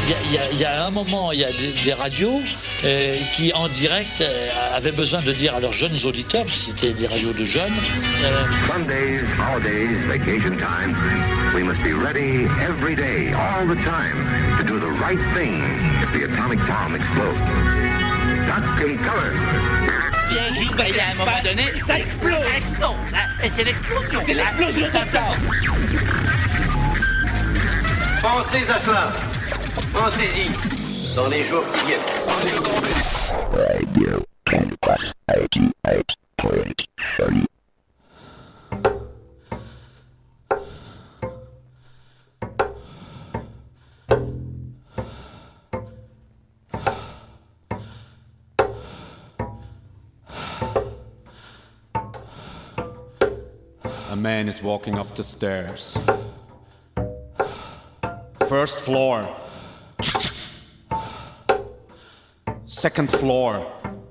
il y a un moment, il y a des radios qui, en direct, avaient besoin de dire à leurs jeunes auditeurs, parce que c'était des radios de jeunes. Sundays, holidays, vacation time, we must be ready every day, all the time, to do the right thing if the atomic bomb explodes. Duck and color. Bien juste, il y a un moment donné, ça explose. Ça explose. C'est l'explosion. C'est l'explosion totale. Pensez à cela. Pensez-y. Dans les jours qui viennent. Radio Campus 88.3. A man is walking up the stairs. First floor. Second floor.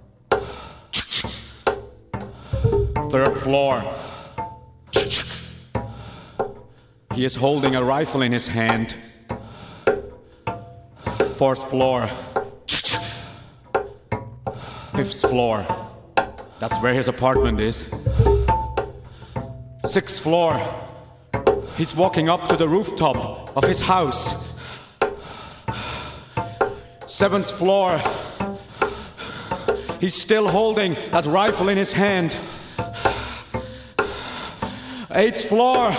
Third floor. He is holding a rifle in his hand. Fourth floor. Fifth floor. That's where his apartment is. Sixth floor. He's walking up to the rooftop of his house. Seventh floor. He's still holding that rifle in his hand. Eighth floor.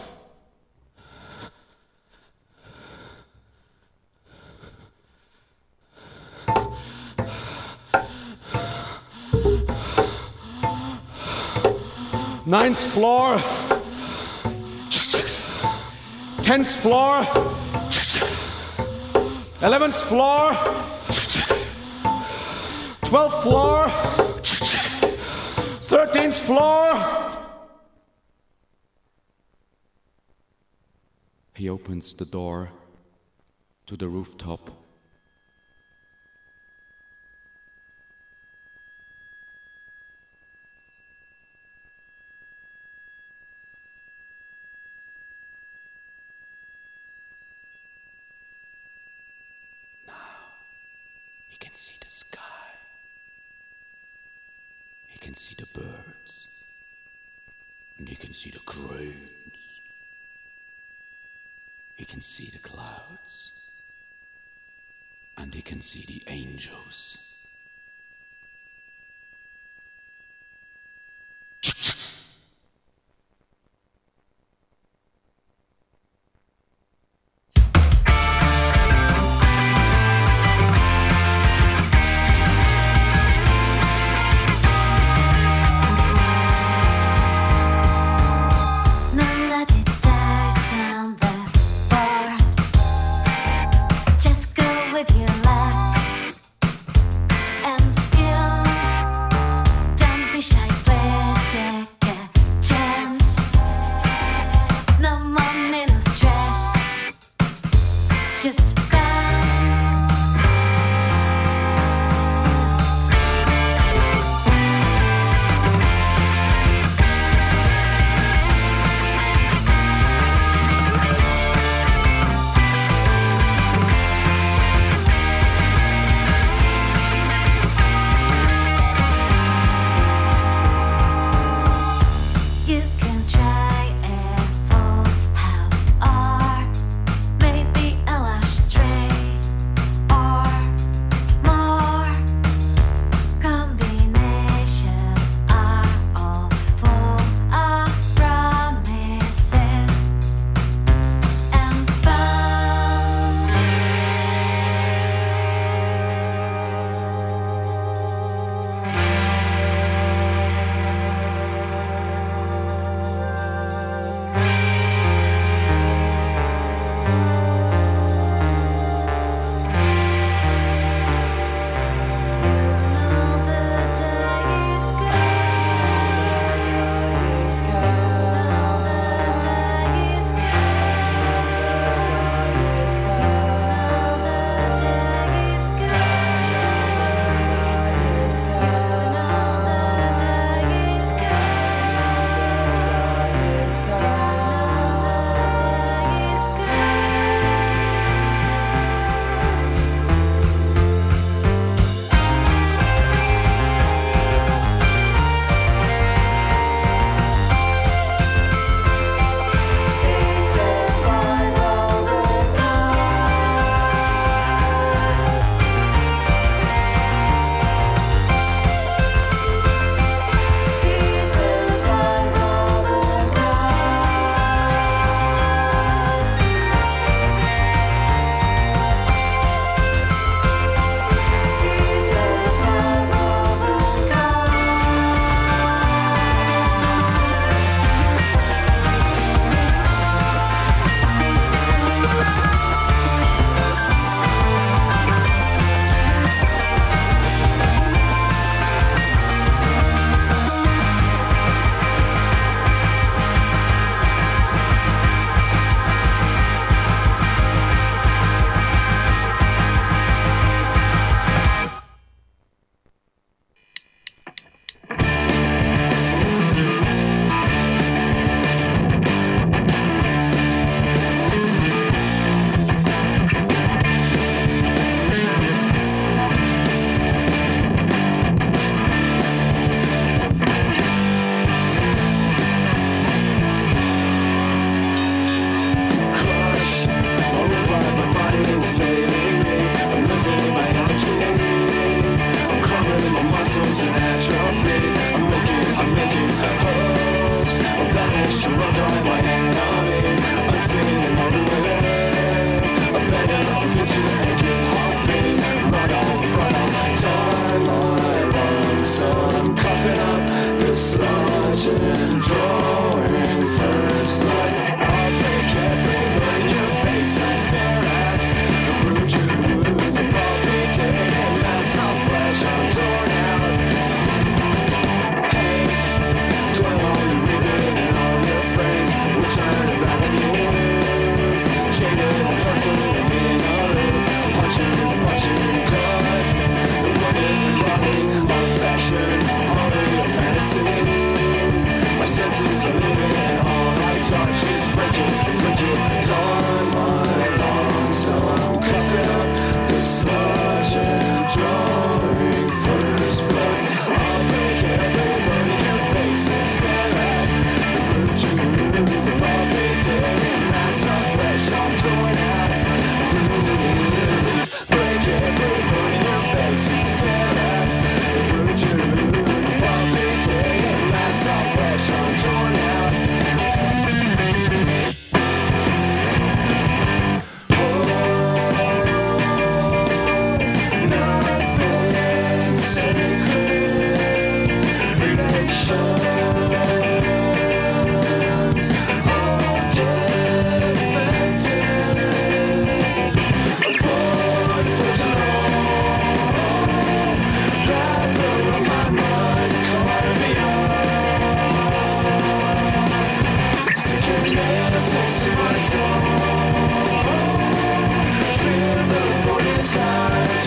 Ninth floor. 10th floor. 11th floor. 12th floor. 13th floor. He opens the door to the rooftop. He can see the sky. He can see the birds. And he can see the cranes. He can see the clouds. And he can see the angels. Just go with your luck.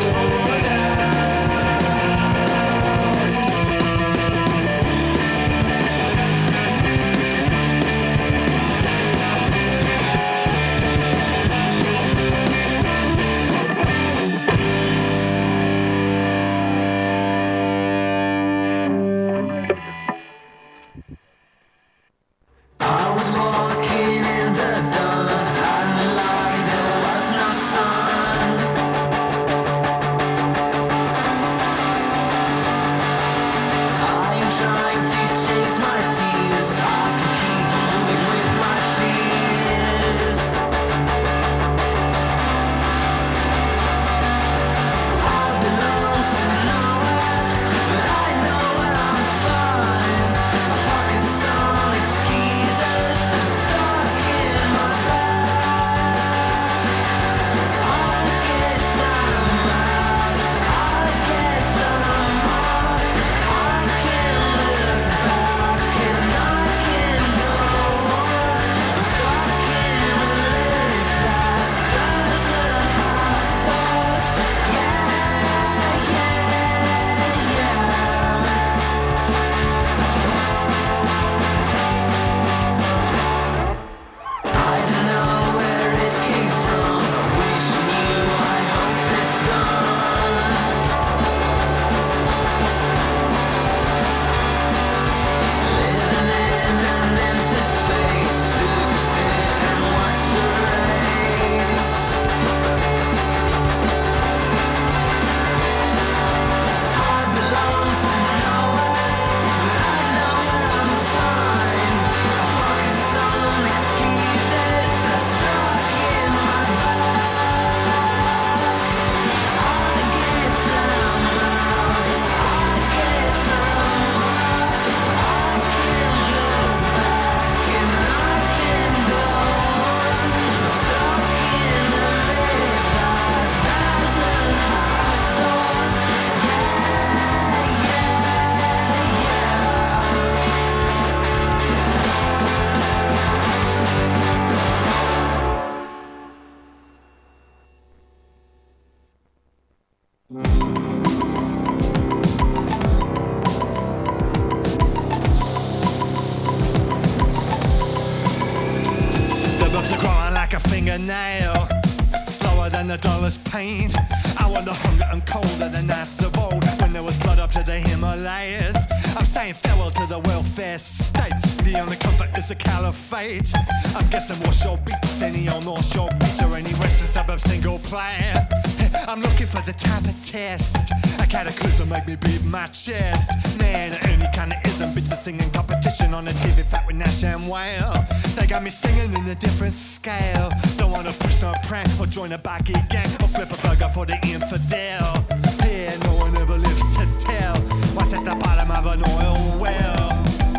fingernail, slower than the dollar's pain. I want the hunger and colder than nights of old, when there was blood up to the Himalayas. I'm saying farewell to the welfare state. The only comfort is the caliphate. I'm guessing Warsaw beats any old North Shore beach or any western suburb single player. I'm looking for the type of test, a cataclysm make me beat my chest. Man, it only kinda isn't bits of singing competition on the TV fat with Nash and Whale. They got me singing in a different scale. Don't wanna push no prank or join a baggy gang or flip a burger for the infidel. Yeah, no one ever lives to tell what's at the bottom of an oil well.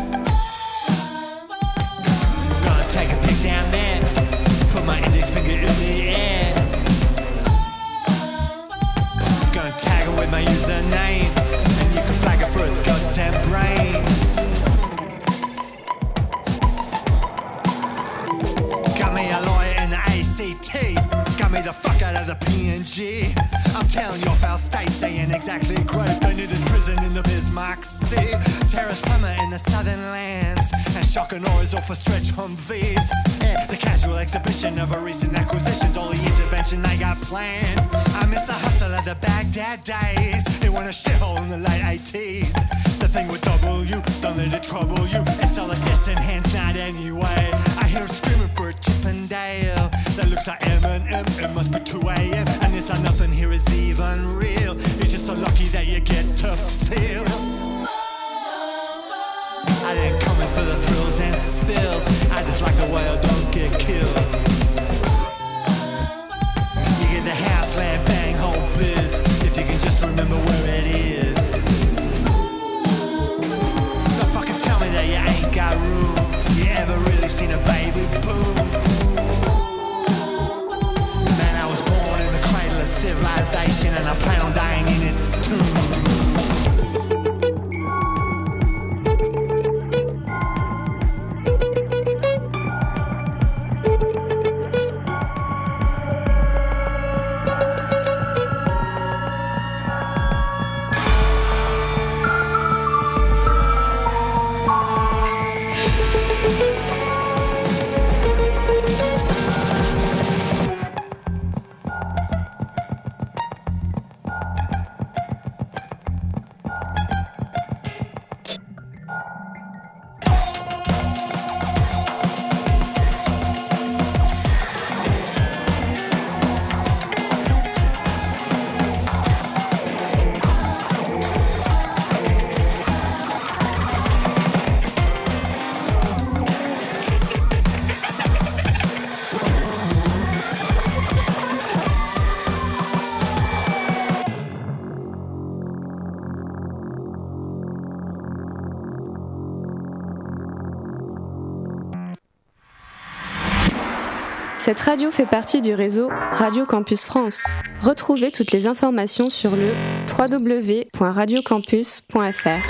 Gonna take a pic down there, put my index finger in the air. Gonna tag it with my username, and you can flag it for its guts and brains. Got me a lawyer in the ACT, got me the fuck out of the PNG. I'm telling you, foul state saying exactly great. Don't need this prison in the Bismarck Sea. Terrorist summer in the southern lands, and shock and awe is all for stretch Humvees. Yeah, the casual exhibition of a recent acquisition, all the intervention they got planned. I miss the hustle of the Baghdad days. It went a shithole in the late 80s. The thing with W, don't let it trouble you. It's all a distant hands, not anyway. I hear him screaming for a Chippendale. That looks like Eminem, it must be 2 a.m. And it's like nothing here is even real. You're just so lucky that you get to feel. I didn't come in for the thrills and spills. I just like the way I don't get killed. You get the house, land, bang, whole biz, if you can just remember where it is. Don't fucking tell me that you ain't got room. You ever really seen a baby boom? Man, I was born in the cradle of civilization, and I plan on dying in its tomb. Cette radio fait partie du réseau Radio Campus France. Retrouvez toutes les informations sur le www.radiocampus.fr.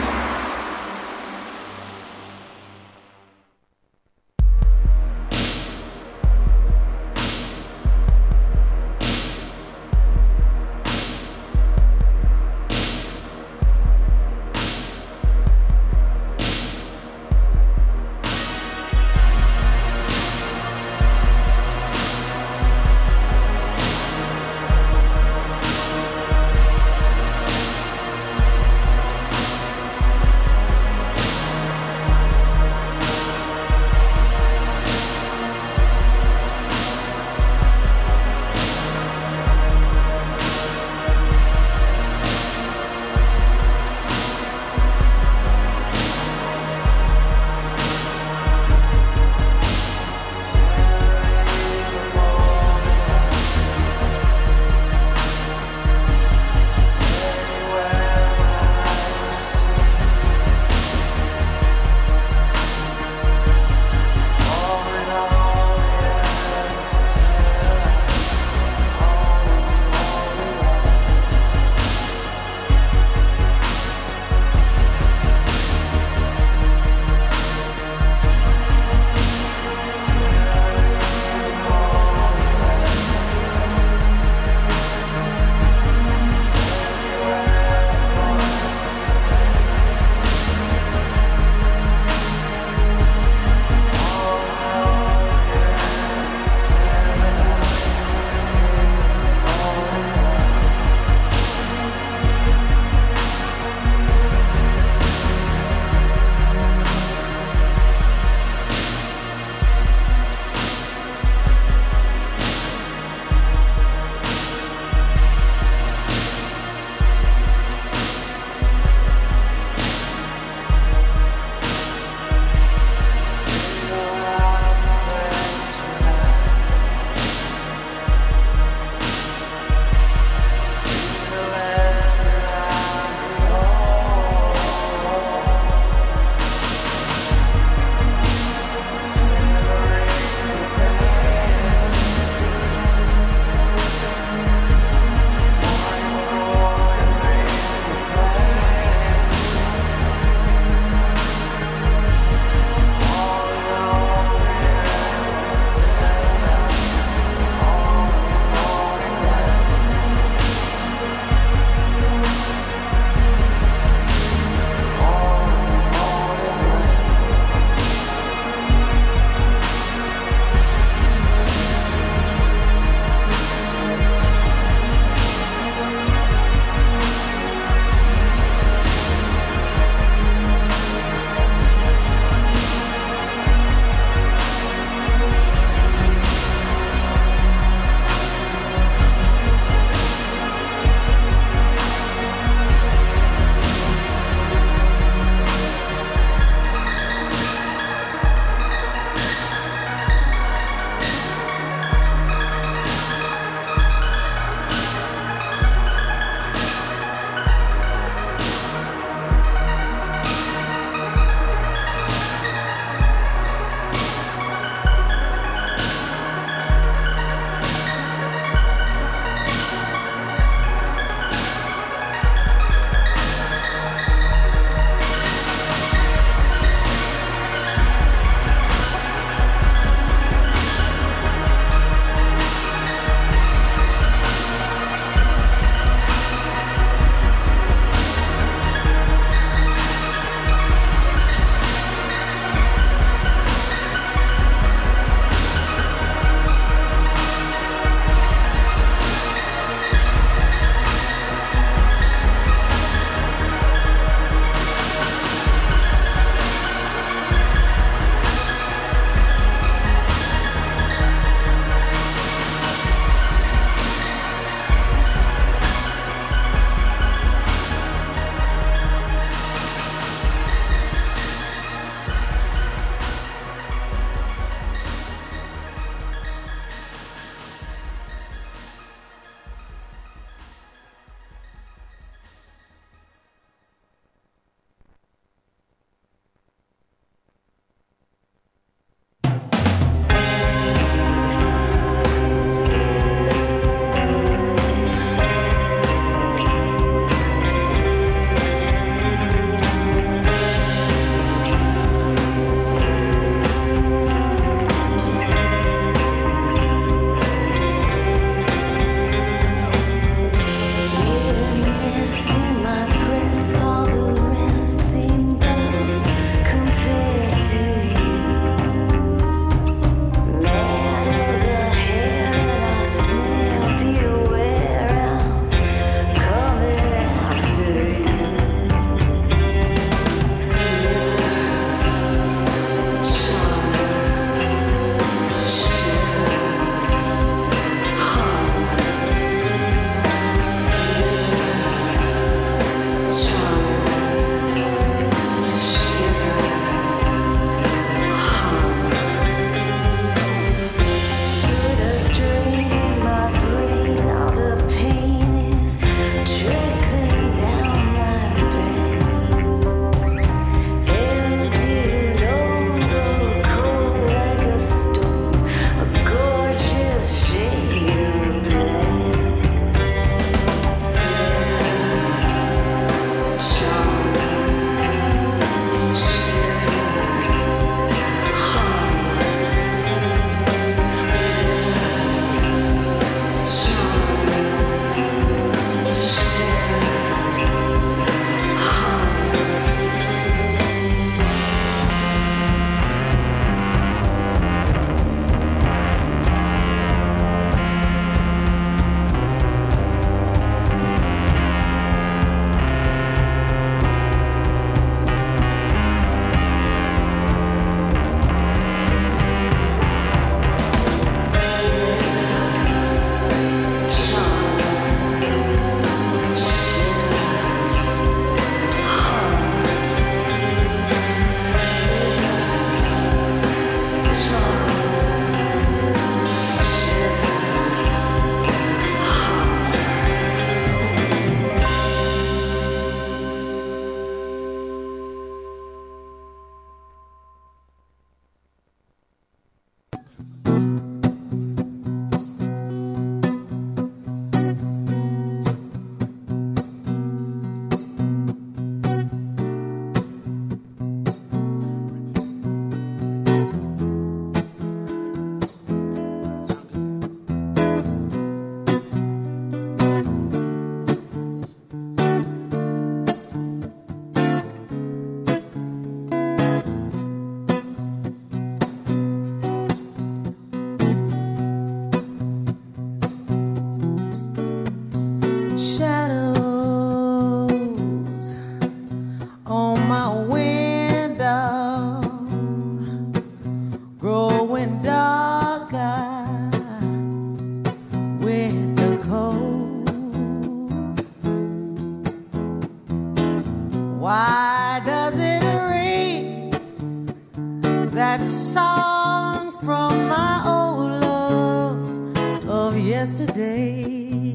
Why does it ring that song from my old love of yesterday?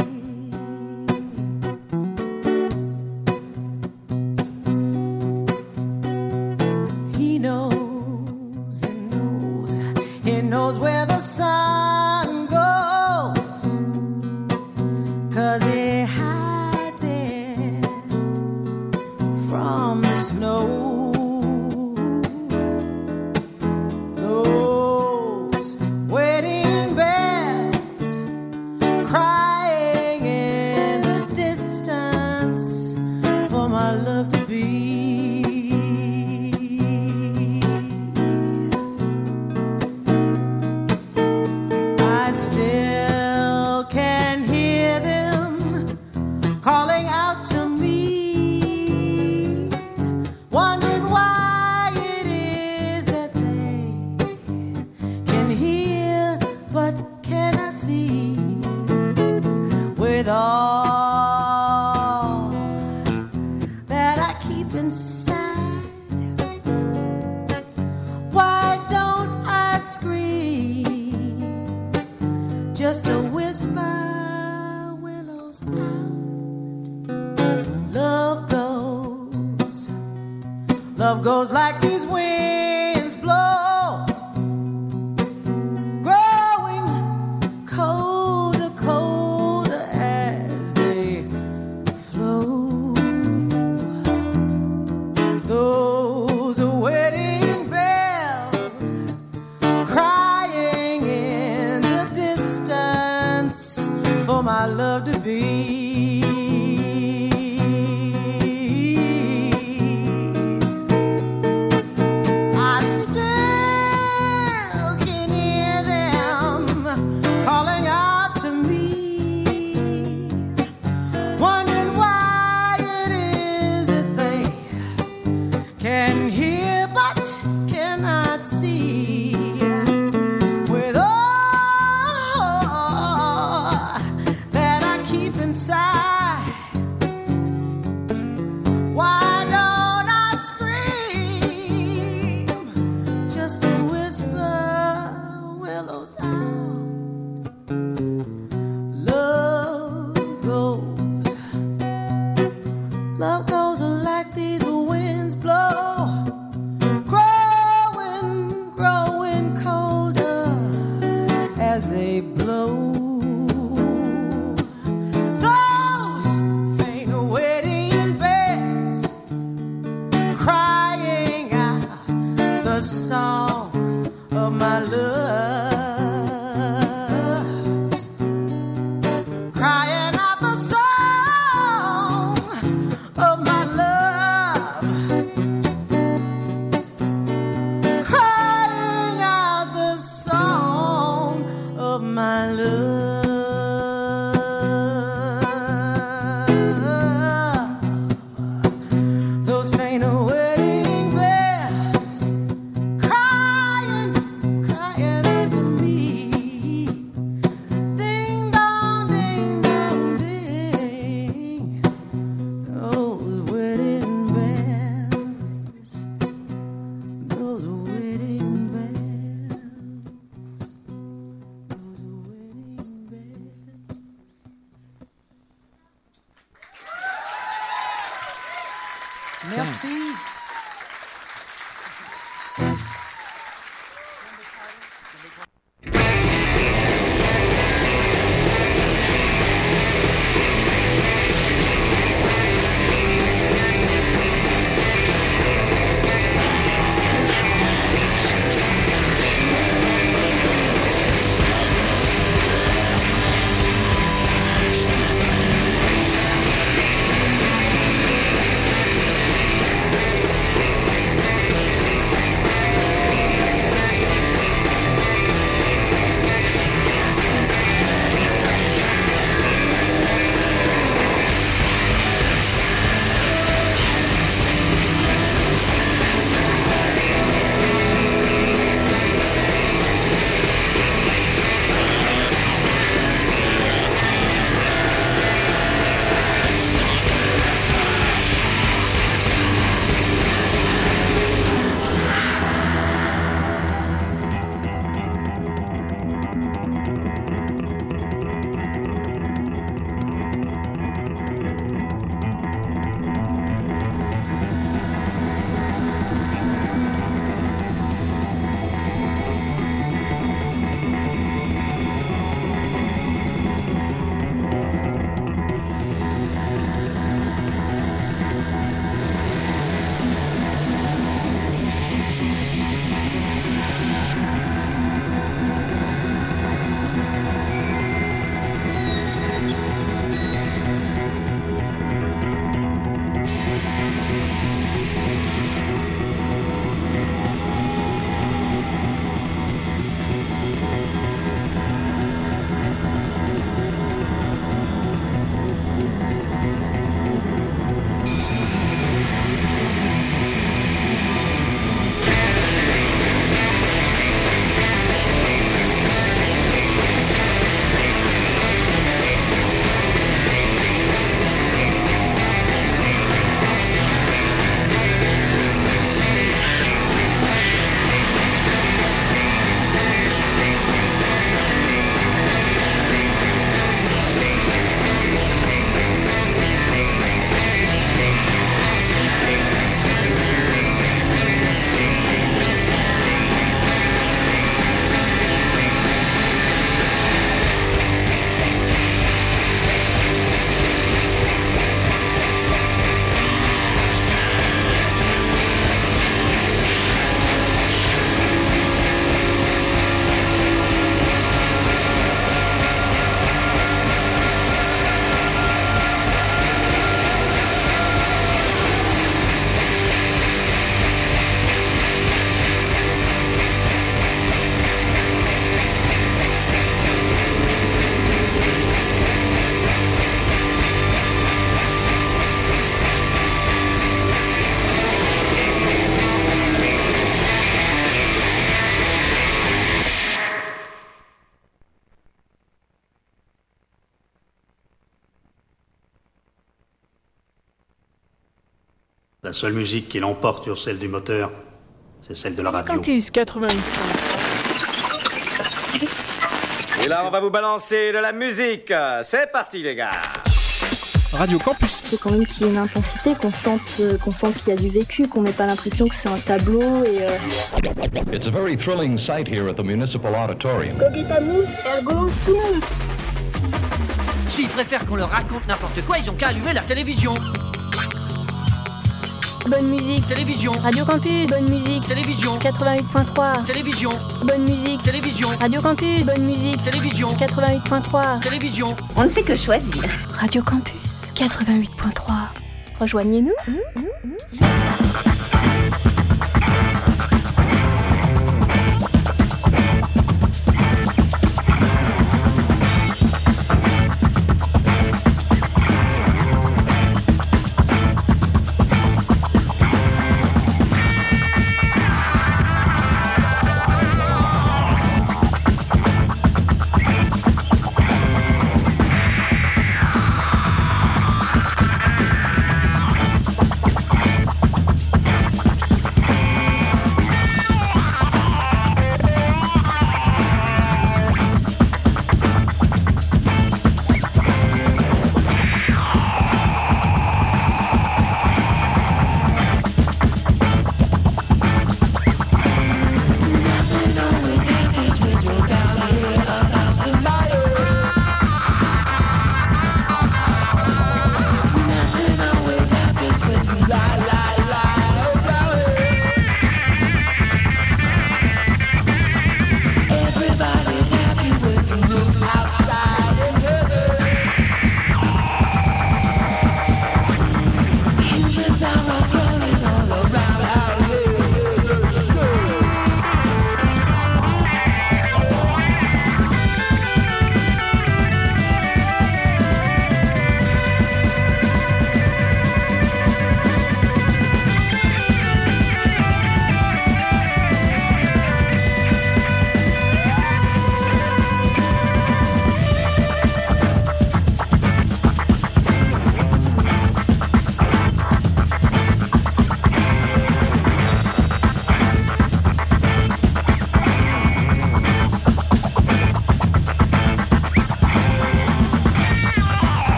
He knows, he knows where the sun goes, 'cause he hides it from the snow. Those wedding bells crying in the distance for my love to be. I still can hear them calling out to me, wondering why it is that they can hear but cannot see. With all that I keep inside, why don't I scream? Just a whisper willows out. Love goes like these winds blow, growing colder, colder as they flow. Those wedding bells crying in the distance for my love to be. Merci. La seule musique qui l'emporte sur celle du moteur, c'est celle de la radio. Campus 88. Et là, on va vous balancer de la musique. C'est parti, les gars. Radio Campus. Il faut quand même qu'il y ait une intensité, qu'on sente qu'il y a du vécu, qu'on n'ait pas l'impression que c'est un tableau et... It's a very thrilling sight here at the Municipal Auditorium. Coqueta mousse, ergo, tout mousse. S'ils préfèrent qu'on leur raconte n'importe quoi, ils ont qu'à allumer la télévision. Bonne musique. Télévision. Radio Campus. Bonne musique. Télévision. 88.3. Télévision. Bonne musique. Télévision. Radio Campus. Bonne musique. Télévision. 88.3. Télévision. On ne fait que choisir. Radio Campus. 88.3. Rejoignez-nous.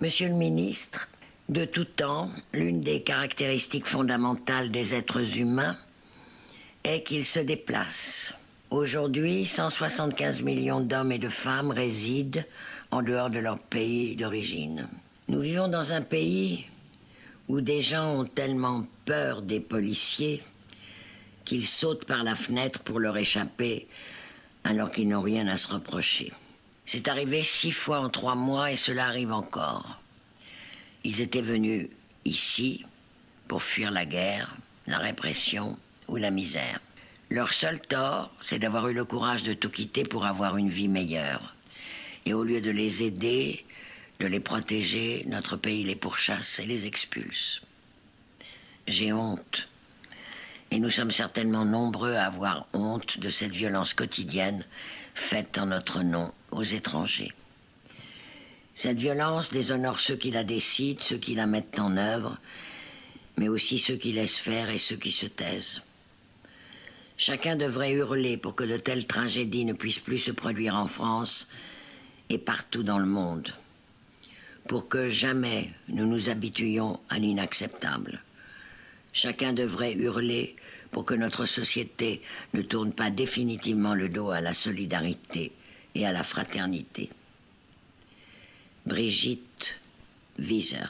Monsieur le ministre, de tout temps, l'une des caractéristiques fondamentales des êtres humains est qu'ils se déplacent. Aujourd'hui, 175 millions d'hommes et de femmes résident en dehors de leur pays d'origine. Nous vivons dans un pays où des gens ont tellement peur des policiers qu'ils sautent par la fenêtre pour leur échapper alors qu'ils n'ont rien à se reprocher. C'est arrivé 6 fois en 3 mois et cela arrive encore. Ils étaient venus ici pour fuir la guerre, la répression ou la misère. Leur seul tort, c'est d'avoir eu le courage de tout quitter pour avoir une vie meilleure. Et au lieu de les aider, de les protéger, notre pays les pourchasse et les expulse. J'ai honte. Et nous sommes certainement nombreux à avoir honte de cette violence quotidienne faite en notre nom aux étrangers. Cette violence déshonore ceux qui la décident, ceux qui la mettent en œuvre, mais aussi ceux qui laissent faire et ceux qui se taisent. Chacun devrait hurler pour que de telles tragédies ne puissent plus se produire en France et partout dans le monde. Pour que jamais nous nous habituions à l'inacceptable. Chacun devrait hurler pour que notre société ne tourne pas définitivement le dos à la solidarité et à la fraternité. Brigitte Wieser.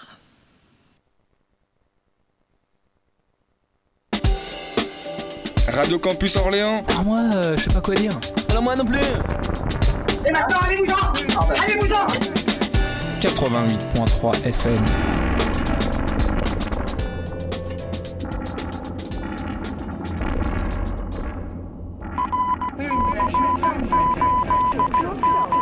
Radio Campus Orléans. Ah, moi, je sais pas quoi dire. Alors moi non plus. Et maintenant, allez-vous-en. Allez-vous-en. 88.3 FM. Une